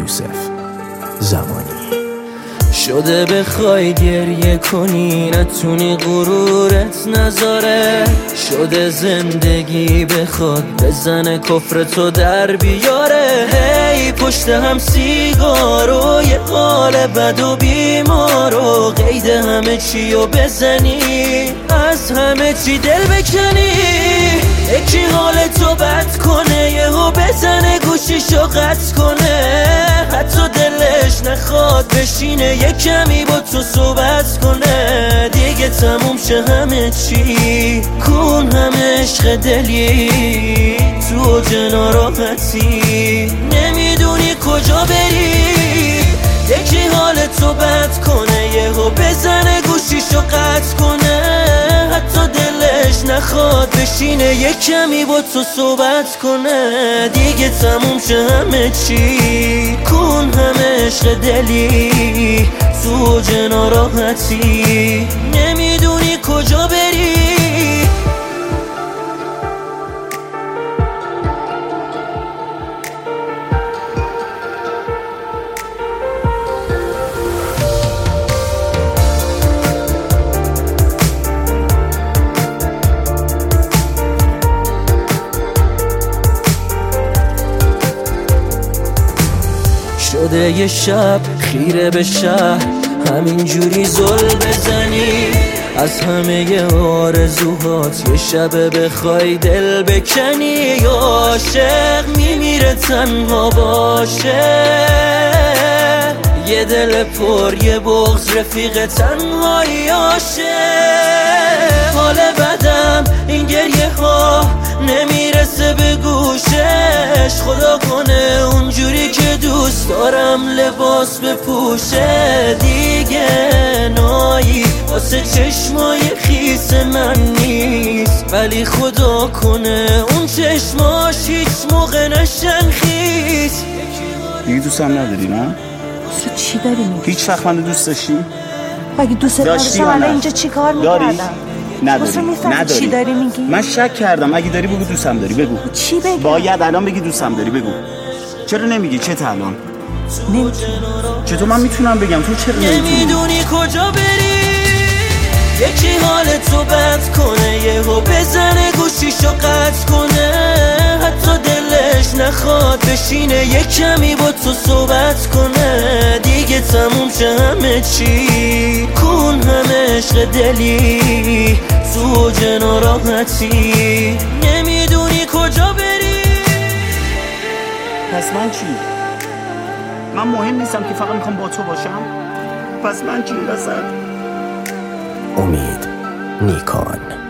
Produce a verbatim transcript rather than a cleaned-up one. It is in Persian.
یوسف زمانی. شده بخوای گریه کنی نتونی غرورت نذاره، شده زندگی بخواد بزنه کفر تو در بیاره. هی پشت هم سیگارو یه حال بد و بیمارو، قید همه چی رو بزنی از همه چی دل بکنی. یکی حال تو بد کنه یهو بزنه گوشیشو قطع کنه، حتی دلش نخواد بشینه یه کمی با تو صحبت کنه. دیگه تموم شه همه چی، کن همه عشق دلی تو جنا راحتی، نمیدونی کجا بری. یکی حال تو بد کنه یهو بزنه گوشیشو قطع کنه، حتی دلش نخواد بشینه یه کمی با تو صحبت کنه. دیگه تموم شه همه چی، کن همه عشق دلی تو جنا راحتی، نمیدونی کجا بری. شده یه شب خیره به شهر همینجوری زل بزنی، از همه ی آرزوهات یه شب بخوای دل بکنی. عاشق میمیره تنها باشه، یه دل پر یه بغض رفیق تنهایی عاشق. حال بدم این گریه ها نمیرسه به گوشش، خدا کنه اونجوری که دوست دارم لباس بپوشه. دیگه نایی واسه چشمای خیس من نیست، ولی خدا کنه اون چشماش هیچ موقع نشن خیس. دیگه دوست هم نداری نه؟ تو چی داری میگی؟ هیچ وقت من دوست داشتی؟ مگه دوست داشتم الان اینجا چی کار میکردم؟ نداری؟ نداری؟ چی داری میگی؟ من شک کردم، اگه داری بگو دوستم داری، بگو. چی بگم؟ باید الان بگی دوستم داری، بگو. چرا نمیگی؟ چه تا الان؟ نمیتونم. چطور من میتونم بگم؟ تو چرا نمیتونی؟ نمیدونی کجا بری. یکی حال تو بد کنه یهو بزنه گوشیشو قطع کنه، حتی دلش نخواد بشینه یه کمی با تو صحبت کنه. دیگه تموم شه همه چی، کن همه عشق دلی تو جنا راحتی، نمیدونی کجا بری. پس من چی؟ من مهم نیستم که فقط میخوام با تو باشم؟ پس من چی وسط؟ امید نیکان.